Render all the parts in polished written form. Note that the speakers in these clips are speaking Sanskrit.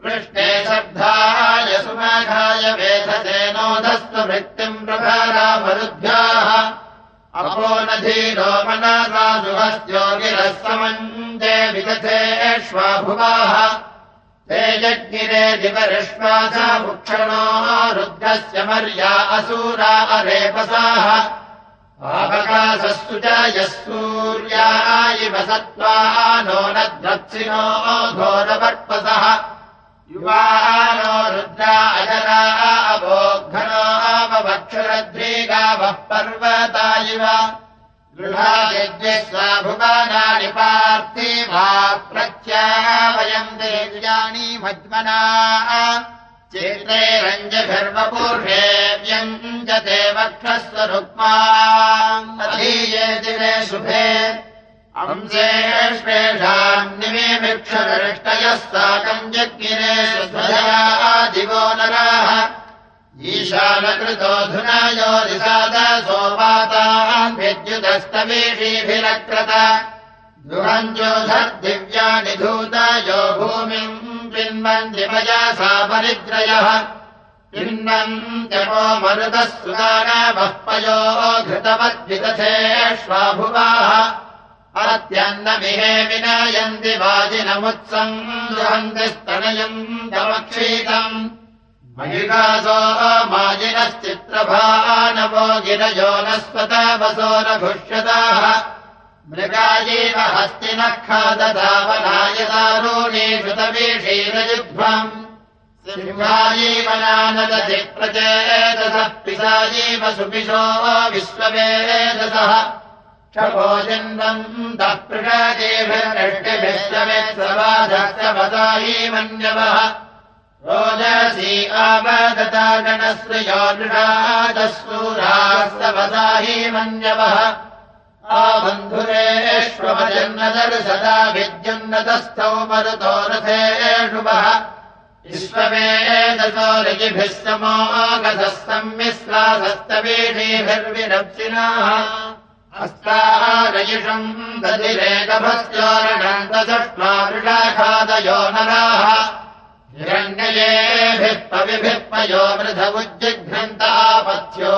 पृष्णे शब्दाय सुमघाय वेधसे नोधस्व वृत्तिम् प्रभारामरुद्भ्याः अपो नधीरो मनसा सुहस्यो गिरः समञ्जे विदथेष्वाभुवाः ते यज्ञिरे दिवरिष्वासा भुक्षणो रुद्रस्य मर्या असूरा अरेपसाः आवकाशस्तु च यः सूर्या इव सत्त्वा नो नद्वत्सिनो घोरवर्पसः युवानो रुद्रा अजरा अवोघ्नो अवक्षुरद्रीगावः पर्वता इव गृहादिद्विस्वा भुवनानि पार्थिवा प्रत्यावयम् देव्यानि मध्मना चेत्रैरञ्जभिर्वपूर्षे व्यञ्जते वक्षस्वरुक्माधीये दिवे शुभे अंसेष्वेषाम् निमेमिक्षदृष्टयः साकम् यज्ञिरे सुध्वजया दिवो नराः ईशानकृतोऽधुना यो दिशादसोपातान् विद्युतस्तवीषीभिरक्रत दुहञ्जोधर्दिव्यानि धूता यो भूमिम् पिन्वन्ति मयासा परिद्रयः पिन्वन्त्यपो मरुतः सुदानवः पयो घृतवद्विदथेष्वाभुवाः अत्यन्नमिहे विनयन्ति वाजिनमुत्सम् दुहन्ति स्तनयम् तमक्षीतम् महिषासो माजिनश्चित्रभानवो गिरयो नस्वतवसो न घुष्यताः मृगायैव हस्तिनः खादधावनायदारूणीषु तवीषीरयुध्वम् सिंहायैव नानदधि प्रचेदसः पिशायैव सुपिशो विश्ववेदसः क्षभोजिन्वन्तः पृषादेभिर्नष्टिभिः समेत्सवाधस्तवसायी मन्यवः रोदसी आवदता गणश्रियो नृषादसूरास्तवसायी मन्यवः आबन्धुरेष्वजन्नदर्शदा विद्युन्नतस्थौ मरुतो रथेषु वः विश्ववेदसो ऋजिभिः समोगधः संमिश्रासस्तवीषीभिर्विरप्सिनाः हस्तारयिषम् दधिरेकभस्योरणन्तसष्मा वृषाखादयो नराः हिरण्ययेभिः पविभिः पयो मृधमुज्जिघ्नन्तापथ्यो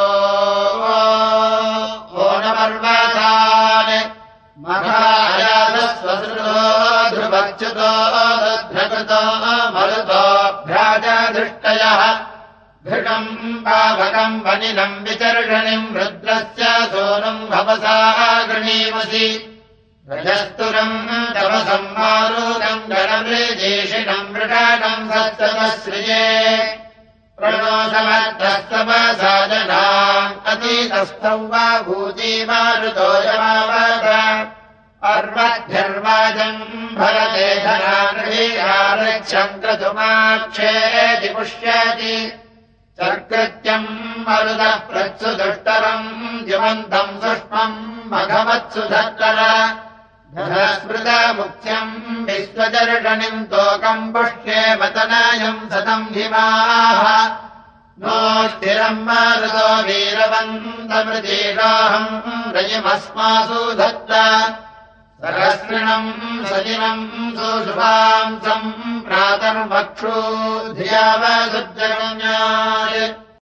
ओनपर्वतान् मघायासस्वसृतो ध्रुवच्युतो दध्रकृतो मरुतोऽभ्राजदृष्टयः घृतम् पावकम् वनिनम् विचर्षणिम् रुद्रस्य सोनुम् भवसा गृणीमसि रजस्तुरम् तमसम् मारूरम् गणमृजेषिणम् मृगाणम् सत्समसृजे प्रणो समर्थस्तमसादनाम् अतीतस्थौ वा भूजीमारुतो यमावद अर्वद्भिर्वाजम् भरते धनानृहीरारक्षम् क्रतुमाक्षेति पुष्यति सर्कृत्यम् मरुदः प्रत्सुदुष्टरम् द्युमन्तम् सुष्मम् मघवत्सु धत्तर धनस्मृतमुख्यम् विश्वदर्शनिम् तोकम् पुष्ये मतनायम् सतम् हिमाः नो स्थिरम् मारुतो वीरवन्तमृतीराहम् रयिमस्मासु धत्त सहस्रिणम् सजिनम् सुशुभांसम् प्रातर्मक्षू धियावसुजगम्याय